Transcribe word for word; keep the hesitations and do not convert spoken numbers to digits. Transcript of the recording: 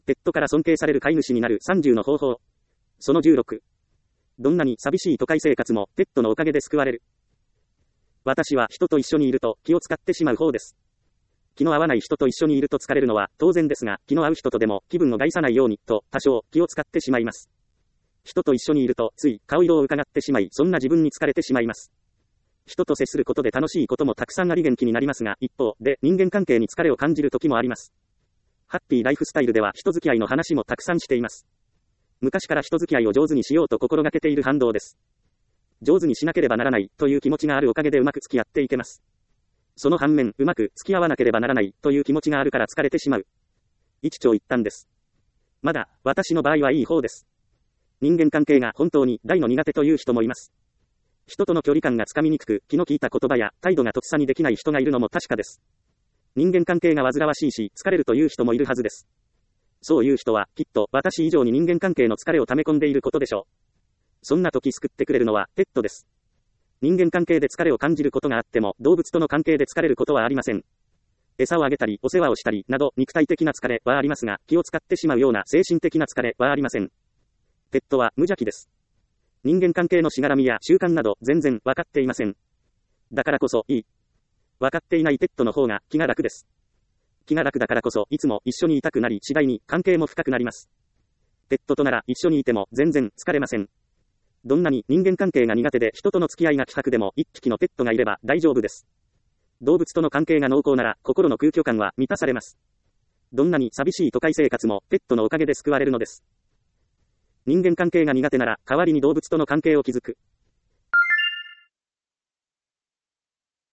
ペットから尊敬される飼い主になるさんじゅうの方法。そのじゅうろく。どんなに寂しい都会生活もペットのおかげで救われる。私は人と一緒にいると気を使ってしまう方です。気の合わない人と一緒にいると疲れるのは当然ですが、気の合う人とでも気分を害さないようにと多少気を使ってしまいます。人と一緒にいるとつい顔色を伺ってしまい、そんな自分に疲れてしまいます。人と接することで楽しいこともたくさんあり元気になりますが、一方で人間関係に疲れを感じる時もあります。ハッピーライフスタイルでは人付き合いの話もたくさんしています。昔から人付き合いを上手にしようと心がけている反動です。上手にしなければならないという気持ちがあるおかげでうまく付き合っていけます。その反面、うまく付き合わなければならないという気持ちがあるから疲れてしまう。一長一短です。まだ私の場合はいい方です。人間関係が本当に大の苦手という人もいます。人との距離感がつかみにくく、気の利いた言葉や態度がとっさにできない人がいるのも確かです。人間関係が煩わしいし、疲れるという人もいるはずです。そういう人は、きっと私以上に人間関係の疲れを溜め込んでいることでしょう。そんな時救ってくれるのは、ペットです。人間関係で疲れを感じることがあっても、動物との関係で疲れることはありません。餌をあげたり、お世話をしたり、など、肉体的な疲れはありますが、気を使ってしまうような精神的な疲れはありません。ペットは無邪気です。人間関係のしがらみや習慣など全然わかっていません。だからこそいい。わかっていないペットの方が気が楽です。気が楽だからこそいつも一緒にいたくなり、次第に関係も深くなります。ペットとなら一緒にいても全然疲れません。どんなに人間関係が苦手で人との付き合いが希薄でも一匹のペットがいれば大丈夫です。動物との関係が濃厚なら心の空虚感は満たされます。どんなに寂しい都会生活もペットのおかげで救われるのです。人間関係が苦手なら代わりに動物との関係を築く。